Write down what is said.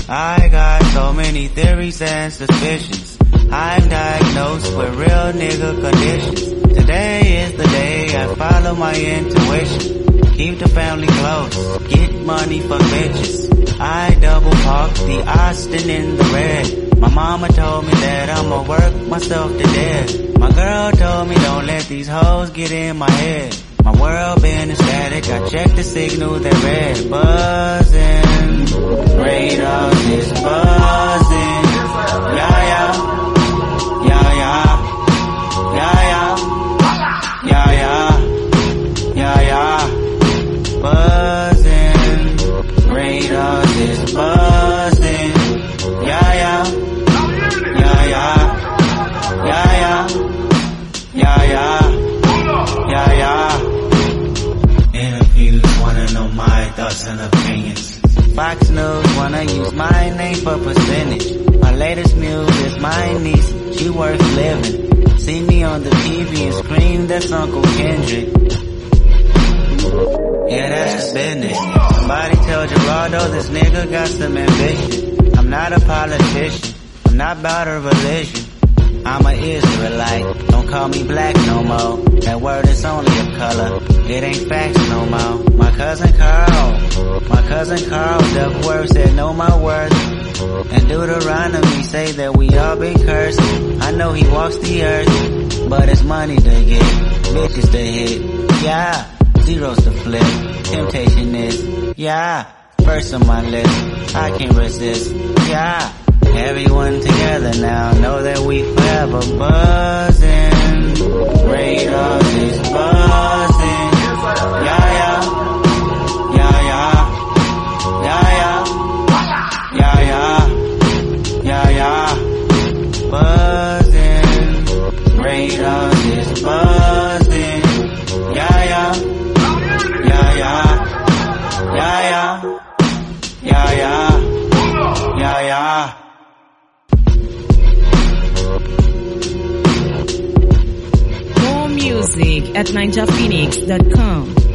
I got so many theories and suspicions. I'm diagnosed with real nigga conditions. Today is the day I follow my intuition. Keep the family close, get money for bitches. I double park the Austin in the red. My mama told me that I'ma work myself to death. My girl told me don't let these hoes get in my head. My world been ecstatic, I checked the signal, they're red. Buzzing, radars is buzzing. Yeah, yeah. Yeah, yeah. Yeah, yeah. Yeah, yeah. Yeah, yeah. Buzzing, radars is buzzing. Yeah, yeah. Yeah, yeah. Yeah, yeah. Yeah, yeah. Yeah, yeah. Interviews wanna know my thoughts and opinions. Fox News wanna use my name for percentage. My latest muse is my niece, she worth living. See me on the TV and scream, that's Uncle Kendrick. Yeah, that's the business. Somebody tell Gerardo this nigga got some ambition. I'm not a politician, I'm not about a religion. I'm an Israelite, don't call me black no more. That word is only a color, it ain't facts no more. My cousin Carl, Duckworth said know my worth. And Deuteronomy say that we all been cursed. I know he walks the earth, but it's money to get, bitches to hit. Yeah, zeros to flip, temptation is, yeah, first on my list, I can't resist, yeah. Everyone together now, know that we forever buzzing. Radar is buzzing. Yeah, yeah. Yeah, yeah. Yeah, yeah. Yeah, yeah. Yeah, yeah. Buzzing. Radar is buzzing. Yeah, yeah. Yeah, yeah. Yeah, yeah. Yeah, yeah. Yeah, yeah. More music at ninjaphoenix.com.